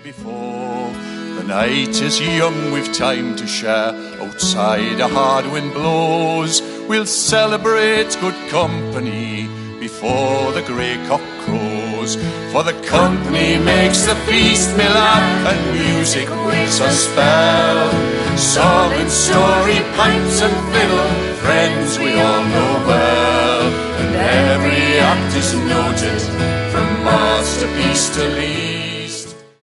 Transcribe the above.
before. The night is young, we've time to share. Outside a hard wind blows. We'll celebrate good company before the grey cock crows. For the company makes the feast, me lad, and music waits a spell. Song and story, pipes and fiddle, friends we all know well. And every act is noted, from masterpiece to lead.